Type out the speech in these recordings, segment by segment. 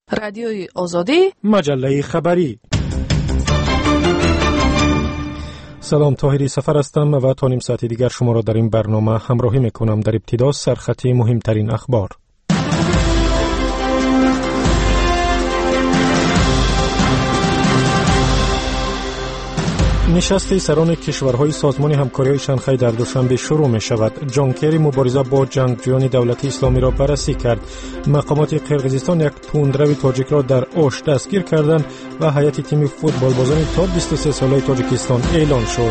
رادیوی آزادی، مجله خبری. سلام، طاهری سفر هستم و تا نیم ساعت دیگر شما را در این برنامه همراهی میکنم. در ابتدا سرخطی مهمترین اخبار. نشست سران کشورهای سازمان همکاری شانگهای در دوشنبه شروع می شود. جان کری مبارزه با جنگجویان دولت اسلامی را بررسی کرد. مقامات قرقیزستان یک تندرو تاجیک را در اوش دستگیر کردند و هیئت تیم فوتبال بازان تا 23 ساله تاجیکستان اعلان شد.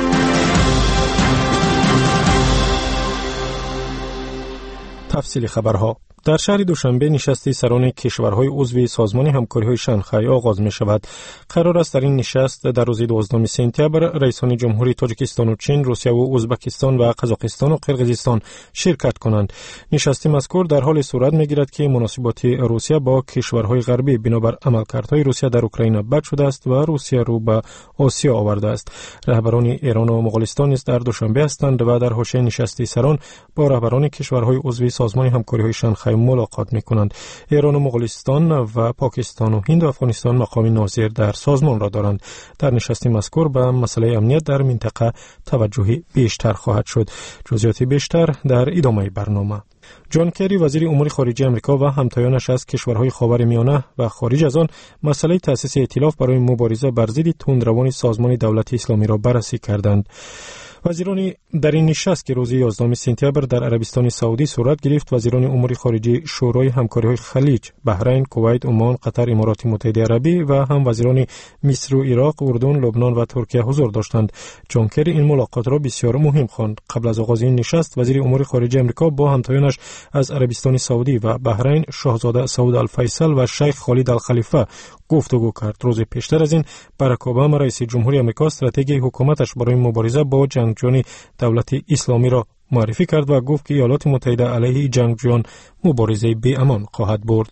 تفصیل خبرها. در شهر دوشنبه نشست سران کشورهای عضو سازمان همکاری‌های شانگهای آغاز می شود. قرار است در این نشست در روز 12 سپتامبر رئیسان جمهوری تاجیکستان و چین، روسیه و ازبکستان و قزاقستان و قرقیزستان شرکت کنند. نشست مذکور در حال صورت می‌گیرد که مناسبات روسیه با کشورهای غربی بنابر عملکردهای روسیه در اوکراین بد شده است و روسیه رو به آسیا آورده است. رهبران ایران و مغولستان نیز در دوشنبه هستند و در حاشیه نشست سران با رهبران کشورهای عضو سازمان همکاری‌های شانگهای ملاقات می‌کنند. ایران و مغولستان و پاکستان و هند و افغانستان مقام ناظر در سازمان را دارند. در نشست مذکور به مسئله امنیت در منطقه توجه بیشتر خواهد شد. جزئیات بیشتر در ادامه برنامه. جان کری وزیر امور خارجه آمریکا و همتایانش از کشورهای خاورمیانه و خارج از آن مسئله تأسیس ائتلاف برای مبارزه بر ضد تندروان سازمان دولت اسلامی را بررسی کردند. وزیران در این نشست که روز 11 سپتامبر در عربستان سعودی صورت گرفت، وزیران امور خارجه شورای همکاری‌های خلیج، بحرین، کویت، عمان، قطر، امارات متحده عربی و هم وزیران مصر و عراق، اردن، لبنان و ترکیه حضور داشتند. جان کری این ملاقات را بسیار مهم خواند. قبل از آغاز این نشست، وزیر امور خارجه آمریکا با همتایانش از عربستان سعودی و بحرین، شاهزاده سعود الفیصل و شیخ خالد الخلیفه گفتگو کرد. روز پیشتر از این باراک اوباما رئیس جمهوری آمریکا استراتژی حکومتش برای مبارزه با جنگجویان دولت اسلامی را معرفی کرد و گفت که ایالات متحده علیه جنگجویان مبارزه بی امان خواهد برد.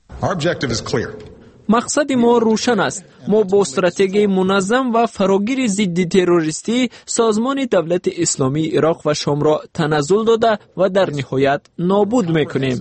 مقصد ما روشن است. ما با استراتژی منظم و فراگیر ضد تروریستی سازمان دولت اسلامی عراق و شام را تنزل داده و در نهایت نابود میکنیم.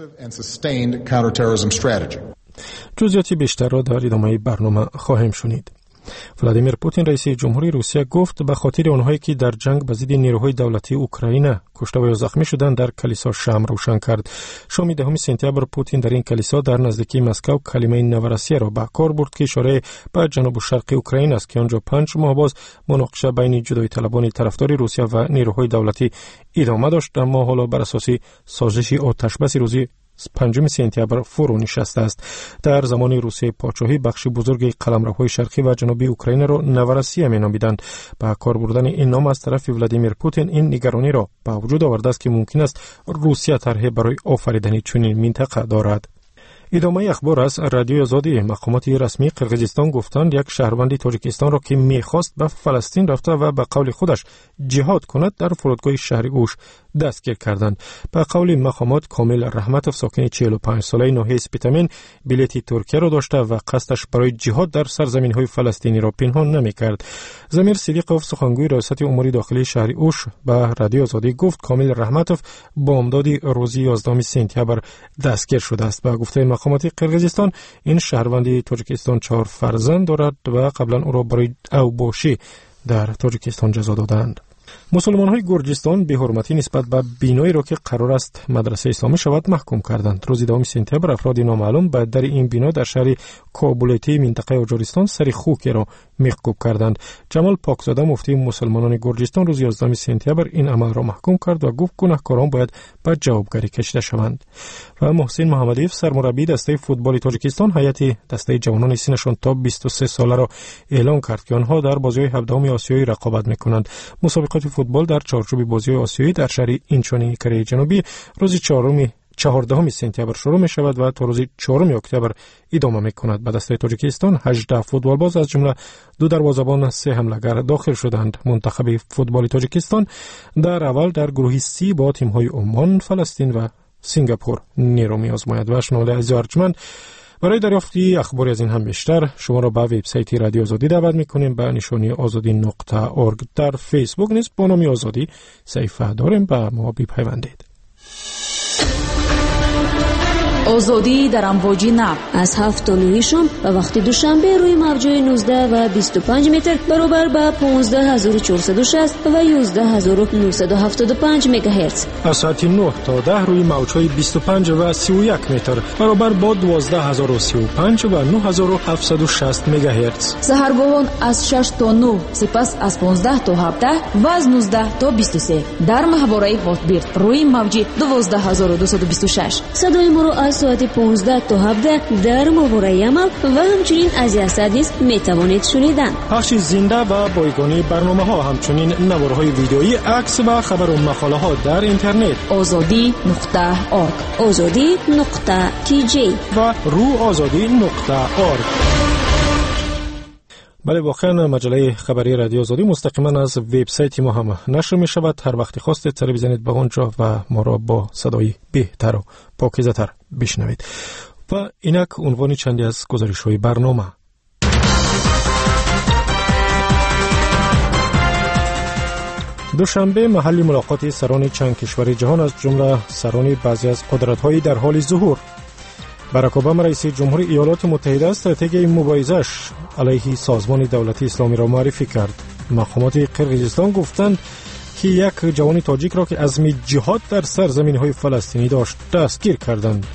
جزئیات بیشتر را در ادامه برنامه خواهیم شنید. ولادیمیر پوتین رئیس جمهوری روسیه گفت به خاطر آنهایی که در جنگ به ضد نیروهای دولتی اوکراین کشته و یا زخمی شدند در کلیسا شمع روشن کرد. شام 10 سپتامبر پوتین در این کلیسا در نزدیکی مسکو کلمه نورسیه را به کار برد که اشاره به جنوب شرقی اوکراین است که آنجا 5 ماه باز مناقشه بین جدایی طلبان طرفدار روسیه و نیروهای دولتی ادامه داشت، اما حالا بر اساس سازش آتشبس روزی 5 سپتامبر فرو نشسته است. در زمان روسیه پادشاهی بخش بزرگی قلمروهای شرقی و جنوبی اوکراین را نورسیه می‌نامیدند. با کار بردن این نام از طرف ولادیمیر پوتین این نگرانی را به وجود آورده است که ممکن است روسیه طرحی برای آفریدن چنین منطقه دارد. ادامه اخبار از رادیوی آزادی. مقامات رسمی قرقیزستان گفتند یک شهروند تاجیکستان را که می‌خواست به فلسطین رفته و به قول خودش جهاد کند در فرودگاه شهر اوش دستگیر کردند. به قول مقامات کامل رحمتوف ساکن 45 ساله ناحیه سپیتامین بلیط ترکیه را داشته و قصدش برای جهاد در سرزمین‌های فلسطینی را پنهان نمی‌کرد. ضمیر صدیقوف سخنگوی ریاست امور داخلی شهر اوش به رادیوی آزادی گفت کامل رحمتوف بامداد روز 11 سپتامبر دستگیر شده است. به گفته مقامات قرقیزستان این شهروند تاجیکستان 4 فرزند دارد و قبلا او را برای اوباشی در تاجیکستان جزا دادند. مسلمان‌های گرجستان به حرمتی نسبت به بینایی را که قرار است مدرسه اسلامی شود محکوم کردند. روز 2 سپتامبر افراد نامعلوم به در این بنا در شهر کابولیتی منطقه اوجاریستان سری خوکی را میخکوب کردند. جمال پاکزاده مفتی مسلمانان گرجستان روز 11 سپتامبر این عمل را محکوم کرد و گفت گناهکاران باید به جوابگری کشیده شوند. و محسن محمدیف سرمربی دسته فوتبال تاجیکستان هیئت دسته جوانان سنشان تا 23 ساله را اعلام کرد که آنها در بازی‌های 17 آسیایی رقابت می‌کنند. مسابقات فوتبال در چارچوب بازی‌های آسیایی در شهر اینچونی کره جنوبی روز 14 سپتامبر شروع می شود و تا روز 4 اکتبر ادامه می کند. به دسته تاجیکستان 18 فوتبال باز از جمله 2 دروازه‌بان 3 حمله‌گر داخل شدند. منتخب فوتبال تاجیکستان در اول در گروه C با تیم‌های عمان، فلسطین و سنگاپور نیرو می‌آزماید. و شنونده عزیز ارجمند، برای دریافتی اخباری از این هم بیشتر شما را به وبسایت رادیو آزادی دعوت می‌کنیم. به نشانی azadi.org. در فیسبوک نیز با نام آزادی صفحه داریم، به ما بپیوندید. آزادی در امواج نو از 7 تا 9 شام و وقت دوشنبه روی موج‌های 19 و 25 متر برابر با 15460 و 11975 مگاهرتز. از ساعت 9 تا 10 روی موج‌های 25 و 31 متر برابر با 12035 و 9760 مگاهرتز. سحرگاهان از 6 تا 9، سپس از 15 تا 17 و از 19 تا 23 در ماهواره هاتبیرد روی موج 12226. صدای ما را از ساعت 15 تا 17 در ماهواره عمل و همچنین از یاسد نیز میتوانید شنیدن. پخش زنده و بایگانی برنامه ها، همچنین نوارهای ویدئویی، عکس و خبر و مقاله ها در اینترنت azadi.org azadi.tj و روآزادی.org. بله، واقعا مجله خبری رادیو آزادی مستقیما از وبسایت ما هم نشر می شود. هر وقت خواستید سر بزنید به اونجا و ما را با صدای بهتر و پاکیزه تر بشنوید. و اینک عنوان چندی از گزارش های برنامه. دوشنبه محل ملاقات سران چند کشور جهان از جمله سران بعضی از قدرت‌های در حال ظهور. باراک اوباما رئیس جمهوری ایالات متحده استراتژی مبارزش علیه سازمان دولتی اسلامی را معرفی کرد. مقامات قرقیزستان گفتند که یک جوان تاجیک را که عزم جهاد در سرزمین‌های فلسطینی داشت دستگیر کردند.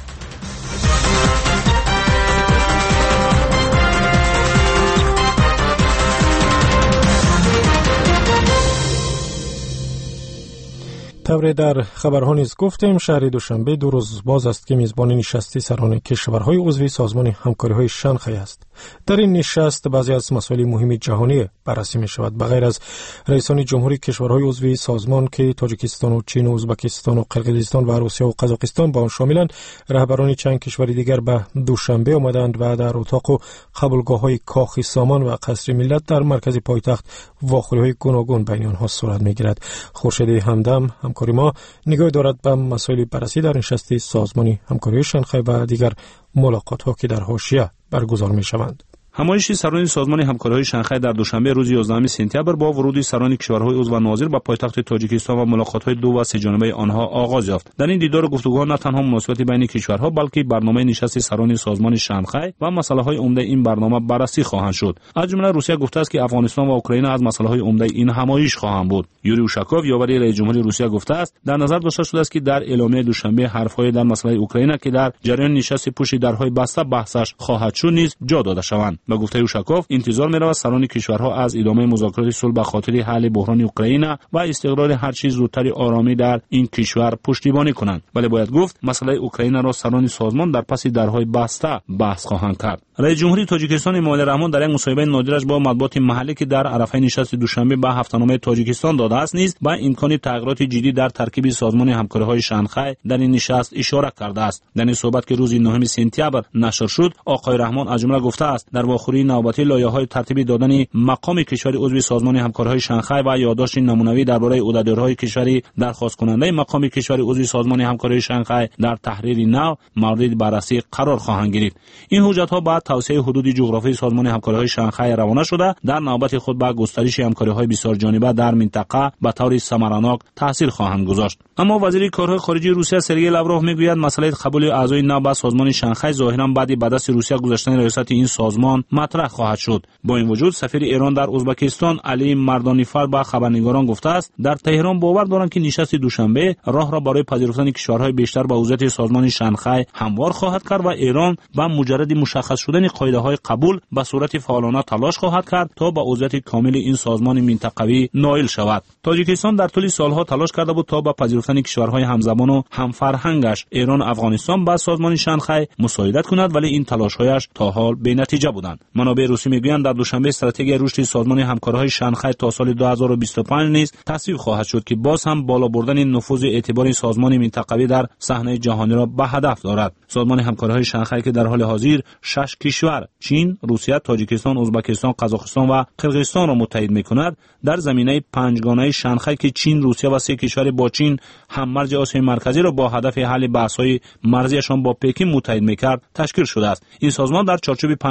طبعا در خبرها نیز گفتیم شهر دوشنبه 2 روز باز است که میزبان نشستی سران کشورهای عضو سازمان همکاری‌های شانگهای است. در این نشست بعضی از مسائل مهم جهانی بررسی می شود. بغیر از رئیسان جمهوری کشورهای عضو سازمان که تاجیکستان و چین و ازبکستان و قرقیزستان و روسیه و قزاقستان با آن شاملند، رهبران چند کشور دیگر به دوشنبه آمدند و در اتاق و قبولگاه‌های کاخ سامان و قصر ملت در مرکز پایتخت واخوری‌های گوناگون بین آنها صورت می‌گیرد. خورشید همدم همکاری ما نگاه دارد به مسائل بررسی در نشست سازمان همکاری شانگهای و دیگر ملاقات‌ها که در حاشیه برگزار می‌شوند. همایش سران سازمان همکاری‌های شانگهای در دوشنبه روز 11 سپتامبر با ورود سران کشورهای عضو و ناظر به پایتخت تاجیکستان و ملاقات‌های 2 و 3 جانبه آنها آغاز یافت. در این دیدار و گفتگوها نه تنها مناسبات بین کشورها بلکه برنامه نشست سران سازمان شانگهای و مسائل‌های عمده این برنامه بررسی خواهند شد. از جمله روسیه گفته است که افغانستان و اوکراین از مسائل‌های عمده این همایش خواهند بود. یوری اوشاکوف یاوری رئیس جمهوری روسیه گفته است در نظر داشته شده است که در اعلامیه دوشنبه حرف‌های در مسئله اوکراین که در جریان نشست پشت درهای بسته بحثش خواهد شد نیز جا داده شوند. به گفته اوشاکوف انتظار می‌رود سران کشورها از ادامه مذاکرات صلح به خاطر حل بحران اوکراین و استقرار هر چیز زودتر آرامی در این کشور پشتیبانی کنند. ولی باید گفت مسئله اوکراین را سران سازمان در پس درهای بسته بحث خواهند کرد. رئیس جمهوری تاجیکستان امامعلی رحمان در یک مصاحبه نادرش با مطبوعات محلی که در عرفه نشست دوشنبه به هفته‌نامه تاجیکستان داده است نیز با امکان تغییرات جدی در ترکیب سازمان همکاری‌های شانگهای در این نشست اشاره کرده است. در این صحبت که روز 9 سپتامبر نشر شد، آقای رحمان از جمله گفته است در واخوری نوبتی لایحه‌های ترتیب دادن مقام کشور عضو سازمان همکاری‌های شانگهای و یادداشت نمونه‌ای درباره عهدهدارهای کشوری درخواست کننده مقام کشور عضو سازمان همکاری‌های شانگهای در تحریر نو مورد بررسی قرار خواهند گرفت. این حجت‌ها بعد توسعه حدود جغرافیایی سازمان همکاری‌های شانگهای روانه شده در نوبت خود به گسترش همکاری‌های بسیار جانبه در منطقه به طور ثمرناک تاثیر خواهند گذاشت. اما وزیر کارهای خارجه روسیه سرگئی لاوروف میگوید مسئله قبول اعضای نو به سازمان شانگهای ظاهراً بعد به دست روسیه گذاشتن ریاست این سازمان مطرح خواهد شد. با این وجود سفیر ایران در ازبکستان علی مردانیفر به خبرنگاران گفته است در تهران باور دارند که نشست دوشنبه راه را برای پذیرفتن کشورهای بیشتر به عضویت سازمان شانگهای هموار خواهد کرد و ایران با مجرد مشخص شدن قاعده‌های قبول به صورت فعالانه تلاش خواهد کرد تا به عضویت کامل این سازمان منطقوی نائل شود. تاجیکستان در طول سالها تلاش کرده بود تا با پذیرفتن کشورهای همزبان و همفرهنگش ایران و افغانستان به سازمان شانگهای مساعدت کند، ولی این تلاش‌هایش تا حال بی‌نتیجه بودند. منابع روسی میگویند در دوشنبه استراتژی رشد سازمان همکاری‌های شانگهای تا سال 2025 نیز تصویب خواهد شد که باز هم بالا بردن نفوذ اعتبار سازمان منطقوی در صحنه جهانی را به هدف دارد. سازمان همکاری‌های شانگهای که در حال حاضر 6 کشور چین، روسیه، تاجیکستان، ازبکستان، قزاقستان و قرقیزستان را متحد می‌کند، در زمینه پنجگانه شانگهای که چین، روسیه و 3 کشور با چین هممرج آسیای مرکزی را با هدف حل بحث‌های مرزیشان با پکین متحد می‌کرد تشکیل شده است. این سازمان در چارچوب پنجگانه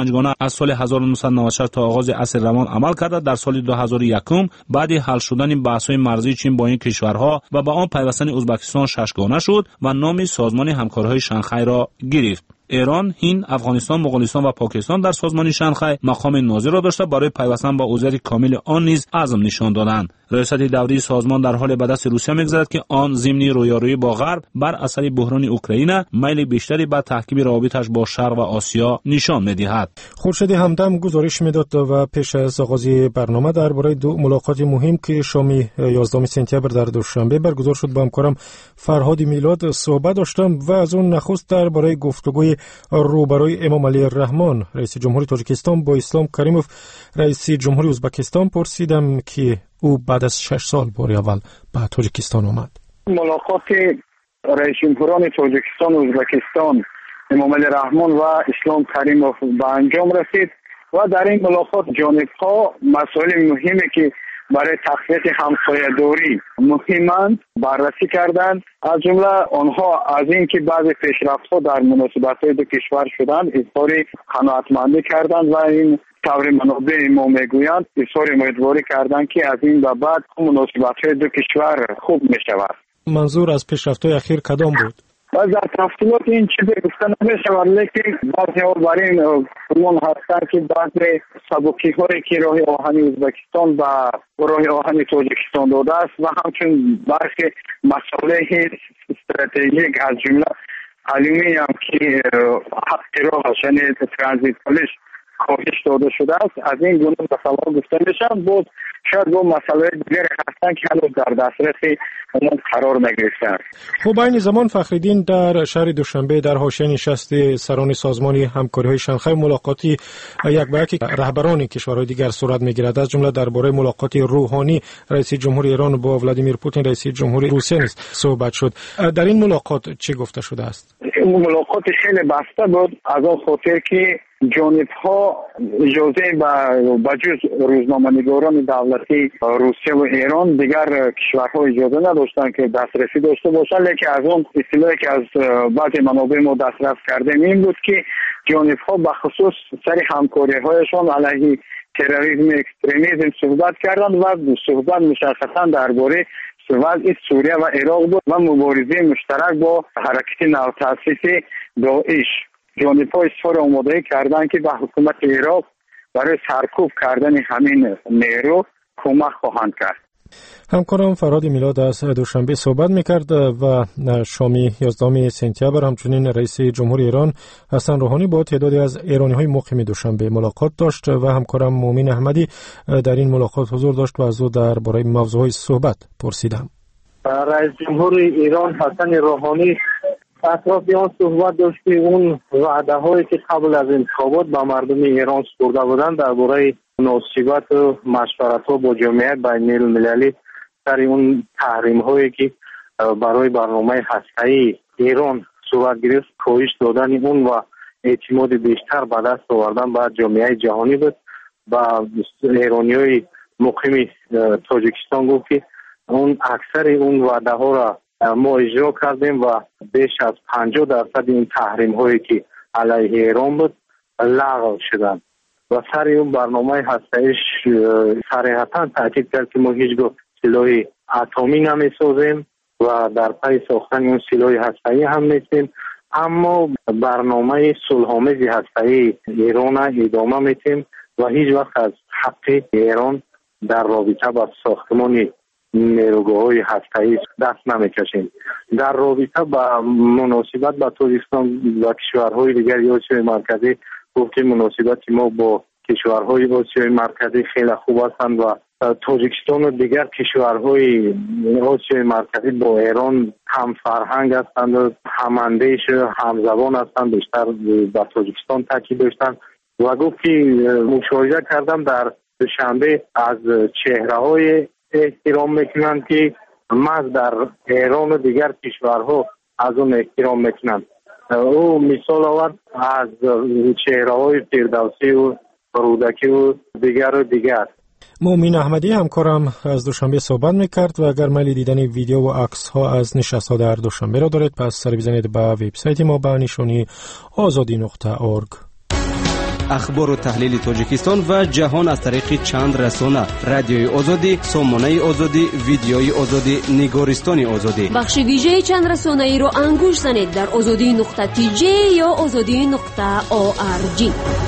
از سال 1996 تا آغاز عصر روان عمل کرده. در سال 2001 بعد حل شدن بحث‌های مرزی چین با این کشورها و به آن پیوستن ازبکستان ششگانه شد و نام سازمان همکاری‌های شانگهای را گرفت. ایران، هند، افغانستان، مغولستان و پاکستان در سازمان شانگهای مقام ناظر را داشته. برای پیوستن با عضویت کامل آن نیز عزم نشان دادند. ریاست دوری سازمان در حال به دست روسیه می‌گذرد که آن ضمن رویارویی با غرب بر اثر بحران اوکراین میل بیشتری به تحکیم روابطش با شرق و آسیا نشان می‌دهد. خورشید همدم گزارش می‌داد و پیش از آغاز برنامه درباره دو ملاقات مهم که شام 11 سپتامبر در دوشنبه برگزار شد با همکارم فرهاد میلاد صحبت داشتم و از اون نخست درباره گفتگوی روبروی امام علی الرحمن رئیس جمهوری تاجیکستان با اسلام کریموف رئیس جمهوری ازبکستان پرسیدم که او بعد از 6 سال بار اول به تاجیکستان آمد. ملاقات رئیس جمهوران تاجیکستان و ازبکستان امام علی الرحمن و اسلام کریموف به انجام رسید و در این ملاقات جانب‌ها مسائل مهمی که برای تقویت همسایه‌داری مهمند بررسی کردند. از جمله آنها از اینکه بعضی پیشرفت‌ها در مناسبت‌های دو کشور شدند اظهار قناعتمندی کردند و این طور منابع ما میگویند اظهار امیدواری کردند که از این به بعد مناسبت‌های دو کشور خوب می‌شود. منظور از پیشرفت‌های اخیر کدام بود؟ و در تفصیلات این چیزی گفتن نمی‌شود، لیکن بعضی‌ها بر این گمان هستند که بعضی سبکی‌هایی که راه آهنی ازبکستان و راه آهنی تاجیکستان داده است و همچنین برخی مسائل استراتژیک از جمله الومینیوم که حق راه یعنی ترانزیت پولیس کاهش داده شده است، از این گونه مسائل گفته میشن. بود شاید با مسائل دیگر هستند که هنوز در دسترس عموم قرار نگرفتند. خب این زمان فخرالدین در شهر دوشنبه در حاشیه نشست سران سازمان همکاری‌های شانگهای ملاقاتی یک به یک رهبران کشورهای دیگر صورت می‌گیرد، از جمله درباره ملاقات روحانی رئیس جمهوری ایران با ولادیمیر پوتین رئیس جمهوری روسیه نیز صحبت شد. در این ملاقات چه گفته شده است؟ این ملاقات خیلی بسته بود از آن خاطر که جانب‌ها اجازه به جز روزنامه‌نگاران دولتی روسیه و ایران دیگر کشورها اجازه نداشتند که دسترسی داشته باشند، لیکن از اون اطلاعی که از بعضی منابع ما دسترس کردیم این بود که جانب‌ها به خصوص سر همکاری‌هایشان علیه تروریسم و اکستریمیسم صحبت کردند و صحبت مشخصاً درباره وضع سوریه و عراق بود و مبارزه مشترک با حرکت نوتأسیس داعش. جانب‌ها اظهار آمادگی کردند که به حکومت عراق برای سرکوب کردن همین نیرو کمک خواهند کرد. همکارم فرهاد میلاد از دوشنبه صحبت میکرد و شامی 11 سپتامبر همچنین رئیس جمهوری ایران حسن روحانی با تعدادی از ایرانی‌های مقیم دوشنبه ملاقات داشت و همکارم مومین احمدی در این ملاقات حضور داشت و از او درباره موضوعهای صحبت پرسیدم. رئیس جمهوری ایران حسن روحانی اطراف آن صحبت داشت که اون وعده‌هایی که قبل از انتخابات به مردم ایران سپرده بودند درباره مناسبت و مشورت‌ها با جامعه بین‌المللی سر اون تحریم‌هایی که برای برنامه هسته‌ای ایران صورت گرفت کاهش دادن اون و اعتماد بیشتر به دست آوردن به جامعه جهانی بود. و ایرانی‌های مقیم تاجیکستان گفت که اون اکثر اون وعده‌ها را ما اجرا کردیم و بیش از 50% این تحریم‌هایی که علیه ایران بود لغو شدند و سر اون برنامه هسته‌ایش صریحتاً تاکید کرد که ما هیچگاه سلاح اتمی نمی‌سازیم و در پی ساختن اون سلاح هسته‌ای هم نیستیم، اما برنامه صلح‌آمیز هسته‌ای ایران ادامه میدیم و هیچ وقت از حق ایران در رابطه با ساختمان نیروگاه‌های هسته‌ای دست نمی‌کشیم. در رابطه با مناسبت با تاجیکستان و کشورهای دیگر آسیای مرکزی گفتیم مناسبت ما با کشورهای آسیای مرکزی خیلی خوب هستند و تاجیکستان و دیگر کشورهای آسیای مرکزی با ایران هم فرهنگ هستند و هم اندیش هم زبان هستند. بیشتر با تاجیکستان تاکید داشتند و گفت که مشاهده کردم در دوشنبه از چهره‌های احترام میکنند که محض در ایران و دیگر کشورها از اون احترام میکنند. او مثال آورد از چهره‌های فردوسی و رودکی و دیگر. مومین احمدی همکارم از دوشنبه صحبت میکرد و اگر میل دیدن ویدیو و عکس ها از نشست ها در دوشنبه را دارید پس سر بزنید به وبسایت ما به نشانی azadi.org. اخبار و تحلیل تاجیکستان و جهان از طریق چند رسانه: رادیوی آزادی، سامانه آزادی، ویدیوی آزادی، نگارستان آزادی. بخش ویژه چند رسانه ای را انگوش زنید در azadi.tj یا azadi.org.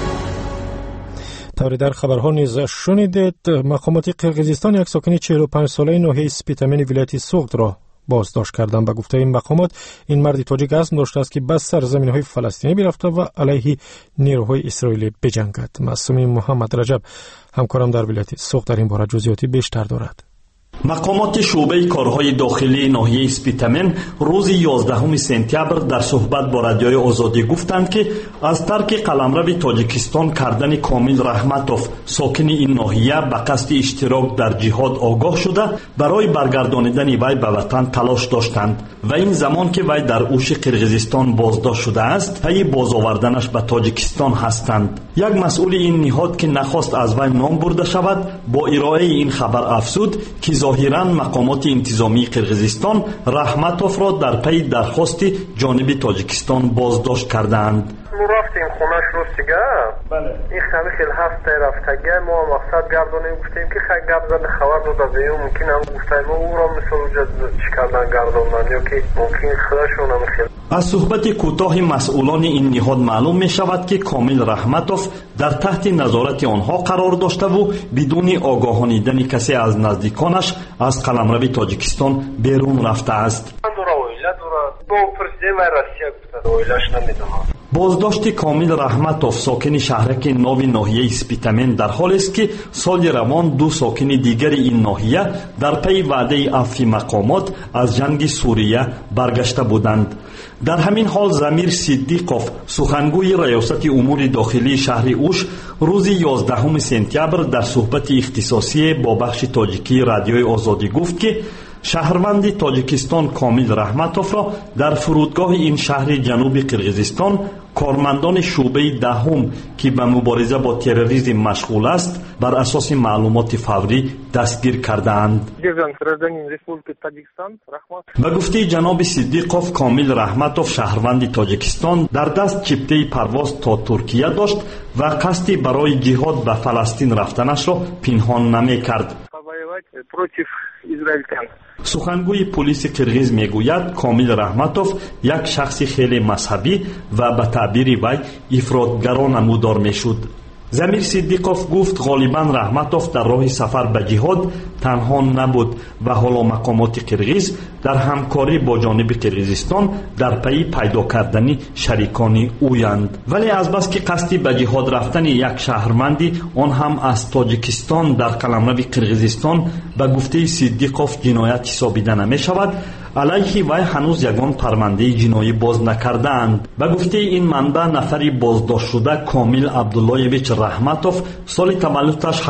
طوری در خبرها نیز شنیدید مقامات قرقیزستان یک ساکن 45 ساله ناحیه سپیتامین ولایت سوغد را بازداشت کردند. به گفته این مقامات این مرد تاجیک عزم داشته است که به سرزمین‌های فلسطینی برفته و علیه نیروهای اسرائیلی بجنگد. معصوم محمد رجب همکارم در ولایت سوغد در این باره جزئیاتی بیشتر دارد. مقامات شعبه کارهای داخلی ناحیه سپیتامین روز 11 سپتامبر در صحبت با رادیوی آزادی گفتند که از ترک قلمرو تاجیکستان کردن کامل رحمتوف ساکن این ناحیه به قصد اشتراک در جهاد آگاه شده برای برگردانیدن وی به وطن تلاش داشتند و این زمان که وی در اوش قرقیزستان بازداشت شده است پی بازآوردنش به تاجیکستان هستند. یک مسئول این نهاد که نخواست از وی نام برده شود با ارائه این خبر افزود که ظاهراً مقامات انتظامی قرقیزستان رحمتوف را در پی درخواست جانب تاجیکستان بازداشت کردند. ما رفتیم خونش روستیگه. بله. این خیلی هفته رفتگه ما مقصد گردانیم گفتیم که خیلی گپ زده خبر داده زیو ممکن هم گفتیم ما او را مثل وجود چکردن گرداندن یا که ممکن خودشون هم خیلی. از صحبت کوتاه مسئولان این نهاد معلوم می شود که کامل رحمتوف در تحت نظارت آنها قرار داشته و بدون آگاهانیدن کسی از نزدیکانش از قلمرو تاجیکستان بیرون رفته است. بازداشت کامل رحمتوف ساکن شهرک نو ناحیه سپیتامین در حال است که سال روان دو ساکن دیگر این ناحیه در پی وعده عفو مقامات از جنگ سوریه برگشته بودند. در همین حال زمیر صدیقوف سخنگوی ریاست امور داخلی شهر اوش روز 11 سپتامبر در صحبت اختصاصی با بخش تاجیکی رادیوی آزادی گفت که شهروند تاجیکستان کامل رحمتوف را در فرودگاه این شهر جنوب قرقیزستان کارمندان شعبه دهم که به مبارزه با تروریسم مشغول است بر اساس معلومات فوری دستگیر کردند. به گفته جناب صدیقوف کامل رحمتوف شهروند تاجیکستان در دست چپته پرواز تا ترکیه داشت و قصد برای جهاد به فلسطین رفتنش را پنهان نمی کرد. سخنگوی پلیس قرقیز میگوید کامل رحمتوف یک شخص خیلی مذهبی و به تعبیر وی افراطگرا نمودار میشد. زمیر صدیقوف گفت غالبا رحمتوف در راه سفر به جهاد تنها نبود و حالا مقامات قرقیز در همکاری با جانب قرقیزستان در پی پیدا کردن شریکان اویند. ولی از بس که قصد به جهاد رفتن یک شهروندی آن هم از تاجیکستان در قلمرو قرقیزستان به گفته صدیقوف جنایت حسابیده نمی شود، علیه وی هنوز یگان پرونده جنایی باز نکردند. به گفته این منبع نفری بازداشت شده کامل عبداللهویچ رحمتوف سال تولدش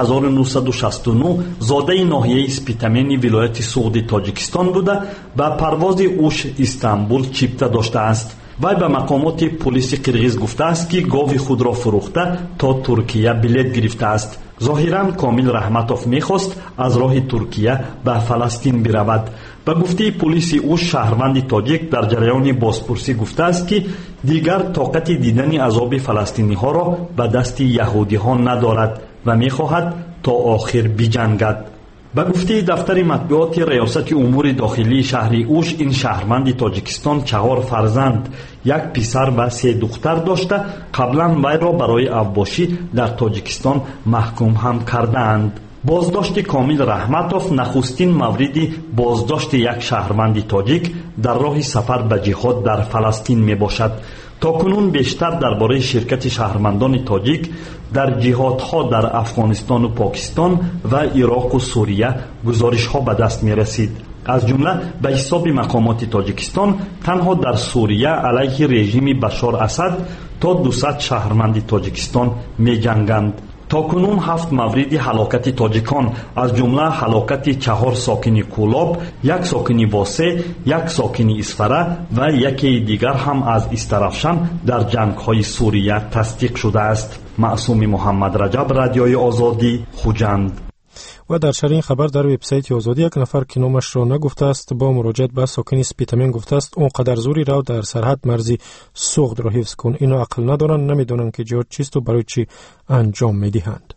1969 زاده ناحیه سپیتامین ولایت سوغد تاجیکستان بوده و پرواز اوش استانبول چیپته داشته است. وی به مقامات پلیس قرقیز گفته است که گاو خود را فروخته تا ترکیه بلیط گرفته است. ظاهراً کامل رحمتوف میخواست از راه ترکیه به فلسطین برود. به گفته پلیس او شهروند تاجیک در جریان بازپرسی گفته است که دیگر طاقت دیدن عذاب فلسطینی ها را به دست یهودی ها ندارد و میخواهد تا آخر بجنگد. به گفته دفتر مطبوعات ریاست امور داخلی شهر اوش این شهروند تاجیکستان 4 فرزند، 1 پسر و 3 دختر داشته قبلا وی را برای افباشی در تاجیکستان محکوم هم کردند. بازداشت کامل رحمتوف نخستین موردی بازداشت یک شهروند تاجیک در راه سفر به جهاد در فلسطین می باشد. تاکنون بیشتر درباره شرکت شهروندان تاجیک در جهادها در افغانستان و پاکستان و عراق و سوریه گزارش ها به دست می رسید. از جمله به حساب مقامات تاجیکستان تنها در سوریه علیه رژیم بشار اسد تا 200 شهروند تاجیکستان می جنگند. تاکنون 7 مورد هلاکت تاجیکان از جمله هلاکت 4 ساکن کولاب، 1 ساکن واسه، 1 ساکن اسفره و یکی دیگر هم از استرافشان در جنگ‌های سوریه تصدیق شده است. معصوم محمد رجب، رادیوی آزادی، خوجند. و در شرح این خبر در وبسایت آزادی یک نفر که نامش را نگفته است با مراجعت به ساکن سپیتامین گفته است اون قدر زوری را در سرحد مرزی سوخت را حفظ کن. اینا عقل ندارن، نمیدونن که جهاد چیست و برای چی انجام میدهند.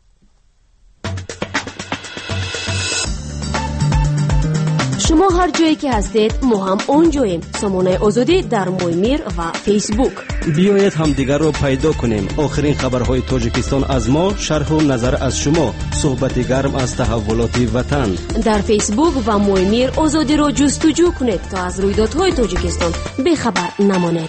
شما هر جایی که هستید ما هم اونجاییم. سامانه آزادی در مویمیر و فیسبوک. بیایید هم دیگر رو پیدا کنیم. آخرین خبرهای تاجیکستان از ما، شرح و نظر از شما، صحبت گرم از تحولات وطن. در فیسبوک و مویمیر آزادی رو جستجو کنید تا از رویدادهای تاجیکستان بخبر نمانید.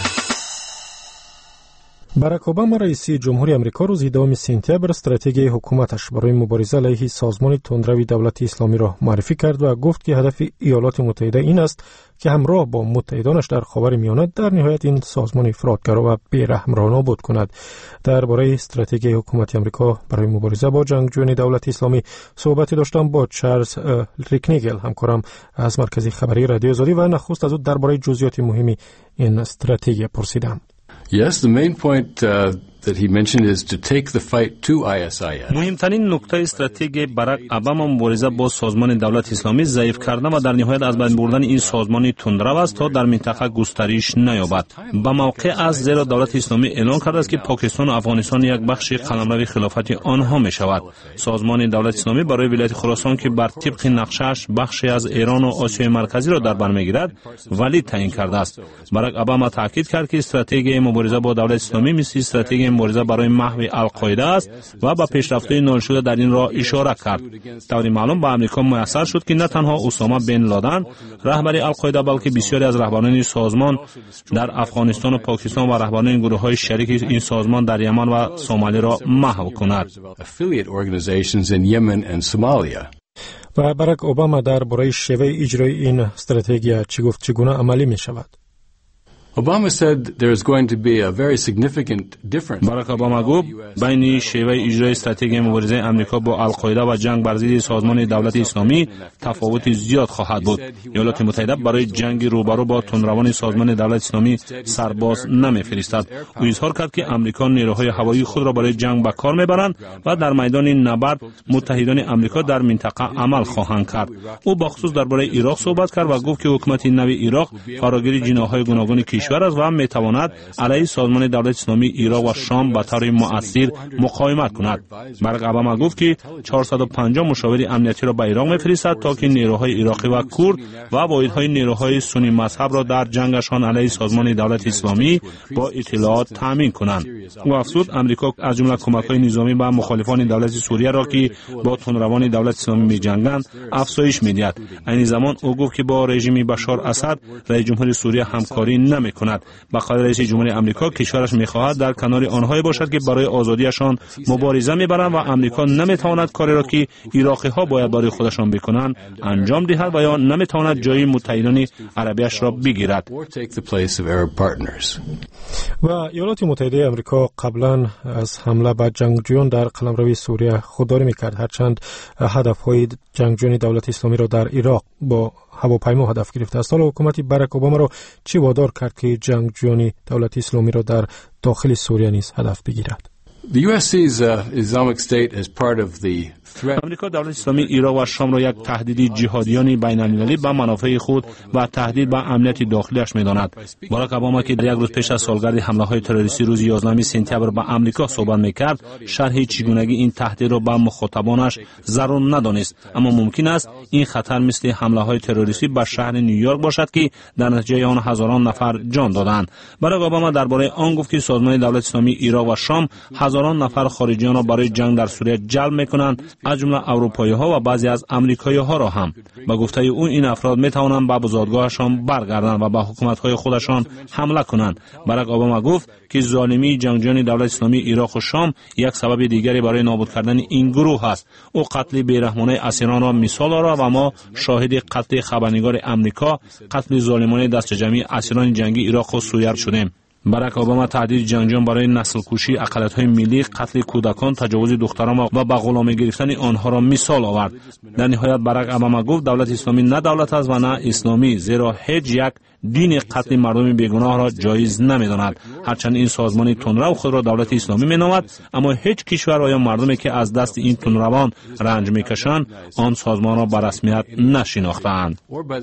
باراک اوباما رئیس جمهوری آمریکا روز 10 سپتامبر استراتژی حکومتش برای مبارزه علیه سازمان تندروی دولت اسلامی را معرفی کرد و گفت که هدف ایالات متحده این است که همراه با متحدانش در خاورمیانه در نهایت این سازمان افراطگرا و بی‌رحم را نابود کند. درباره استراتژی حکومت آمریکا برای مبارزه با جنگجویان دولت اسلامی صحبتی داشتم با چارلز ریکنیگل، همکارم از مرکز خبری رادیو آزادی، و نخست از او درباره جزئیات مهمی این استراتژی پرسیدم. Yes, the main point that he mentioned is to take the fight to ISIS. مهمترین نکته استراتژی باراک اوباما مبارزه با سازمان دولت اسلامی ضعیف کردن و در نهایت از بین بردن این سازمان تندرو است تا در منطقه گسترش نیابد. با موقع از زیرا دولت اسلامی اعلان کرده است که پاکستان و افغانستان یک بخش قلمرو خلافت آنها می شود. سازمان دولت اسلامی برای ولایت خراسان که بر طبق نقشه‌اش بخشی از ایران و آسیای مرکزی را در بر میگیرد ولی تعیین کرده است. باراک اوباما تاکید کرد که استراتژی مبارزه با دولت اسلامی مثل استراتژی مبارزه برای محو القاعده است و با پیشرفت‌های ناشده در این راه اشاره کرد. طوری معلوم به آمریکا میسر شد که نه تنها اسامه بن لادن رهبر القاعده بلکه بسیاری از رهبران سازمان در افغانستان و پاکستان و رهبران گروه‌های شریک این سازمان در یمن و سومالی را محو کند. و باراک اوباما درباره شیوه اجرای این استراتژی چی گفت، چگونه عملی می شود؟ Obama said there is going to be a very significant difference. باراک اوباما گفت بین شیوه اجرای استراتژی مبارزه آمریکا با القاعده و جنگ بر ضد سازمان دولت اسلامی تفاوت زیاد خواهد بود. ایالات متحده برای جنگ روبرو با تندروان سازمان دولت اسلامی سرباز نمی‌فرستد. او اظهار کرد که آمریکا نیروهای هوایی خود را برای جنگ به کار می‌برند و در میدان نبرد متحدان آمریکا در منطقه عمل خواهند کرد. او با خصوص درباره عراق صحبت کرد و گفت که حکومت نو عراق فراگیر جناح‌های گوناگون کشور است و میتواند علیه سازمان دولت اسلامی عراق و شام به طور مؤثر مقاومت کند. باراک اوباما گفت که 450 مشاور امنیتی را به عراق میفرستد تا که نیروهای عراقی و کرد و واحدهای نیروهای سنی مذهب را در جنگشان علیه سازمان دولت اسلامی با اطلاعات تامین کنند. او افزود آمریکا از جمله کمک‌های نظامی به مخالفان دولت سوریه را که با تندروان دولت اسلامی می‌جنگند افزایش می‌دهد. این زمان او گفت که با رژیم بشار اسد رئیس جمهور سوریه همکاری نمی‌کند. بخاطر رئیس جمهور آمریکا کشورش می‌خواهد در کنار آنها باشد که برای آزادیشان مبارزه می‌برند و آمریکا نمی‌تواند کاری را که عراقی‌ها باید برای خودشان بکنند انجام دهد و یا نمی‌تواند جای متحدان عربیش را بگیرد. و ایالات متحده آمریکا قبلا از حمله به جنگجویان در قلمرو سوریه خودداری می‌کرد، هرچند هدف‌های جنگجویان دولت اسلامی را در عراق با هواپیما هدف گرفته است. حالا حکومت باراک اوباما را چی وادار کرد که جنگجویان دولت اسلامی را در داخل سوریه نیز هدف بگیرد؟ The U.S. sees Islamic State as part of the threat. آمریکا دولت اسلامی عراق و شام را یک تهدید جهادیان بین‌المللی به منافع خود و تهدید به امنیت داخلیش می‌داند. باراک اوباما که در یک روز پیش از سالگرد حمله‌های تروریستی روز 11 سپتامبر به آمریکا صحبت می‌کرد، شرح چگونگی این تهدید را به مخاطبانش ضرور ندانست، اما ممکن است این خطر مثل حمله‌های تروریستی به شهر نیویورک باشد که در نتیجه آن هزاران نفر جان دادند. باراک اوباما درباره آن گفت که سازمان دولت اسلامی عراق و شام هزاران نفر خارجیان را برای جنگ در سوریه جلب می‌کنند، از جمله اروپایی‌ها و بعضی از آمریکایی‌ها را هم. با گفته او این افراد می‌توانند به بزادگاهشان برگردند و به حکومت‌های خودشان حمله کنند. باراک اوباما گفت که ظالمی جنگجویان دولت اسلامی عراق و شام یک سبب دیگری برای نابود کردن این گروه است. او قتل بی‌رحمانه اسیران را مثال آورد و ما شاهد قتل خبرنگار آمریکا، قتل ظالمانه دست جمعی اسیران جنگی عراق و سوریه شدیم. باراک اوباما تهدید جنگجویان برای نسل کشی اقلیت‌های ملی، قتل کودکان، تجاوز دختران و به غلامی گرفتن آنها را مثال آورد. در نهایت باراک اوباما گفت دولت اسلامی نه دولت است و نه اسلامی، زیرا هیچ یک دین قتل مردم بیگناه را جایز نمی‌داند. هرچند این سازمان تندرو خود را دولت اسلامی می‌نامد، اما هیچ کشور و یا مردمی که از دست این تندروان رنج می‌کشند آن سازمان را به رسمیت نشناخته‌اند.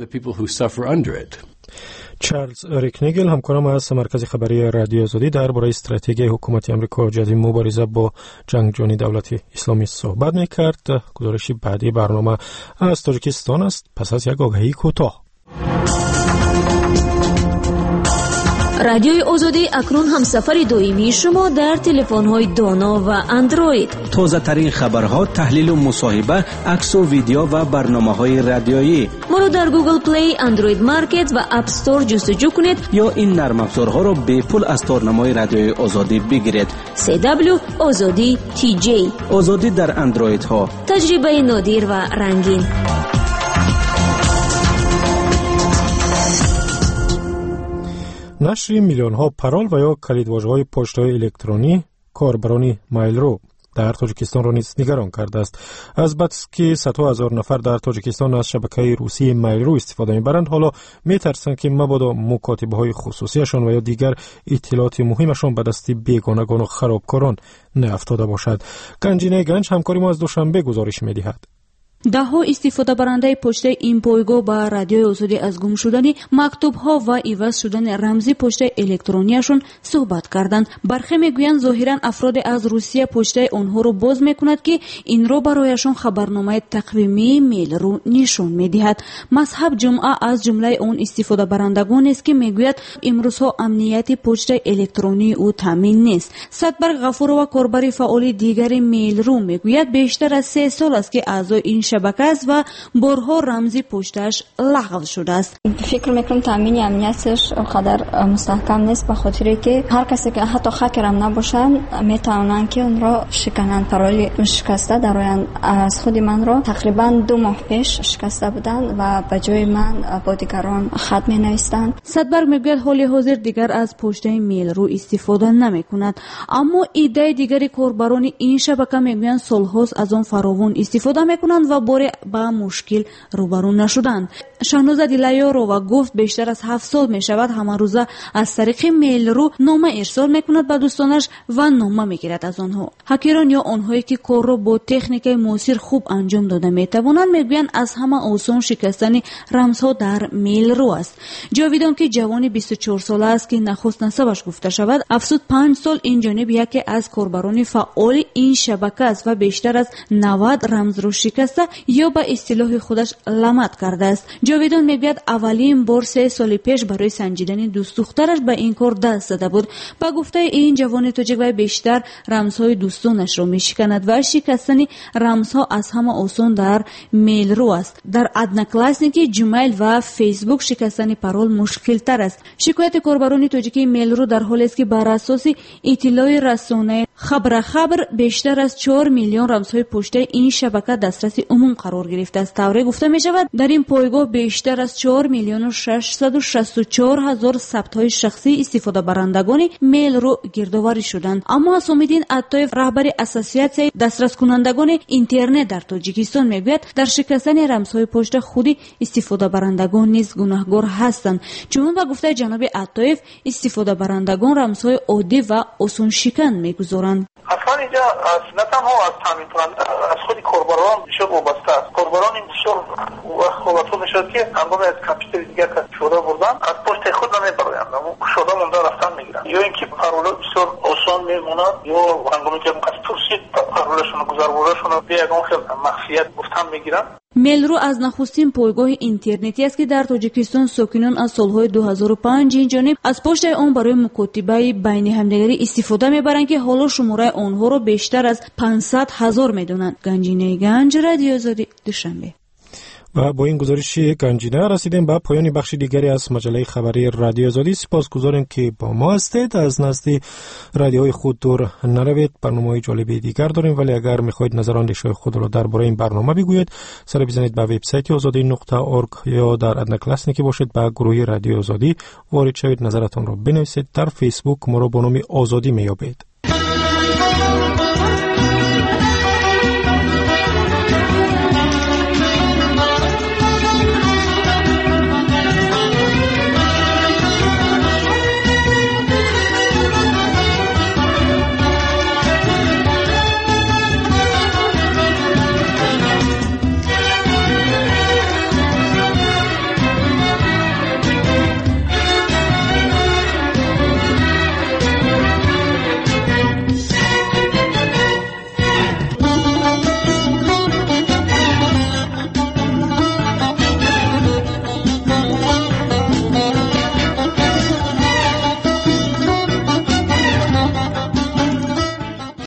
چارلز ریکنیگل همکارم از مرکز خبری رادیو آزادی درباره استراتژی حکومت آمریکا جهت مبارزه با جنگجویان دولت اسلامی صحبت می‌کرد. گزارش بعدی برنامه از تاجیکستان است پس از یک آگهی کوتاه. رادیوی آزادی اکنون همسفر دائمی شما در تلفن‌های دانا و اندروید. تازه ترین خبرها، تحلیل و مصاحبه، عکس و ویدیو و برنامه‌های رادیویی. ما رو در گوگل پلی، اندروید مارکت و اپ استور جستجو کنید یا این نرم افزارها رو به پول از تارنمای رادیوی آزادی بگیرید. CW آزادی TJ آزادی در اندروید ها. تجربه نادر و رنگین. نشر میلیون ها پرال و یا کلیدواژه‌های پشت‌های الکترونی کاربران مایلرو در تاجیکستان را نیز نگران کرده است. از بس که صدها هزار نفر در تاجیکستان از شبکه روسی مایلرو استفاده می‌برند، حالا می‌ترسند که مبادا مکاتبه‌های خصوصیشان و یا دیگر اطلاعات مهمشان به دست بیگانگان و خرابکاران نیفتاده باشد. گنجینه گنج همکاری ما از دوشنبه گزارش می‌دهد. ده‌ها استفاده برنده پشت این پایگاه با رادیوی آزادی از گم شدن مکتوب‌ها و عوض شدن رمزی پشت الکترونیشون صحبت کردند. برخی میگویند ظاهراً افراد از روسیه پشت آنها رو باز میکند که این رو برایشان خبرنامه تقویمی میل رو نشون میدهد. مذهب جمعه از جمله اون استفاده برندگان است که میگوید امروزها امنیت پشت الکترونی او تامین نیست. صدبرگ غفور و کاربر فعال دیگر میل رو میگوید بیشتر از 3 سال است که اعضای این شبکه است و بارها رمزی پشتش لغو شده است. فکر میکنم تامین امنیتش قدر مستحکم نیست، به خاطر که هر کسی که حتی هکر هم نباشن میتونن که اون را شکنن. پرول شکسته در آینده از خود من را تقریبا 2 ماه پیش شکسته بودن و به جای من با دیگران خط می نویسند. صدبرگ میگوید حال حاضر دیگر از پشت میل رو استفاده نمی کند، اما ایده دیگری کاربران این شبکه میگویند سالهاست از آن فراوان استفاده میکنند و باره با مشکل روبرو نشدند. شهناز دیلایارو گفت بیشتر از 7 سال می شود همه روزه از طریق میل رو نامه ارسال میکند به دوستانش و نامه میگیرد از آنها. هکران یا آنهایی که کار را با تکنیک موثر خوب انجام داده میتوانند میگویند از همه آسان شکستن رمزها در میل رو است. جاویدان که جوان 24 ساله است که نخست نسبش گفته شود، افزود 5 سال این جانب یکی از کاربران فعال این شبکه است و بیشتر از 90 رمز رو شکسته یا به اصطلاح خودش لمت کرده است. جاویدان میگوید اولین بار 3 سال پیش برای سنجیدن دوست دخترش به این کار دست زده بود. با گفته این جوان تاجیک بیشتر رمزهای دوستانش را میشکند و شکستن رمزها از همه آسان در میل رو است. در ادناکلاسنیکی جیمیل و فیسبوک شکستن پرول مشکل تر است. شکایت کاربران تاجیکی میل رو در حالی است که بر اساس اطلاع رسانه خبر بیشتر از 4 میلیون رمزهای پشت این شبکه دسترسی عموم قرار گرفته است. طوری گفته می شود در این پایگاه بیشتر از 4 میلیون و 664 هزار ثبت‌های شخصی استفاده برندگان میل رو گردآوری شدند. اما حسامالدین عطایف رهبر اساسیاسیون دسترس کنندگان اینترنت در تاجیکستان میگوید در شکستن رمزهای پشت خودی استفاده برندگان نیز گناهکار هستند. چون با گفته جناب عطایف استفاده برندگان رمزهای عادی و آسان شکن میگذارند. اصلا اینجا نه تنها از تامین کننده از خود کاربران بسیار وابسته است. کاربران این بسیار وابسته میشد که هنگام از کامپیوتر دیگر که شده بردن از پشت خود نمیبرند، اما شده مونده رفتن میگیرن، یا اینکه پرول بسیار آسان میموند یا هنگامی که از پرسید پرولشون و گذربردشون رو به یگان خیلی مخفیت گفتن میگیرن. میل رو از نخستین پایگاه اینترنتی است که در تاجیکستان ساکنان از سالهای 2005 این جانب از پشت آن برای مکاتبه بین همدیگری استفاده میبرند که حالا شماره آنها رو بیشتر از 500,000 میدونند. گنجینه گنج، رادیو آزادی، دوشنبه. و با این گزارش گنجینه رسیدیم به پایان بخش دیگری از مجله خبری رادیو آزادی. سپاسگزاریم که با ما هستید. از نزد رادیوی خود دور نروید. برنامه‌های جالب دیگر داریم، ولی اگر میخواهید نظر اندیشه خود را درباره این برنامه بگویید، سر بزنید به وبسایت azadi.org یا در ادنکلاسنی که باشید به گروه رادیو آزادی وارد شوید، نظرتان را بنویسید. در فیسبوک ما را با نام آزادی میابید.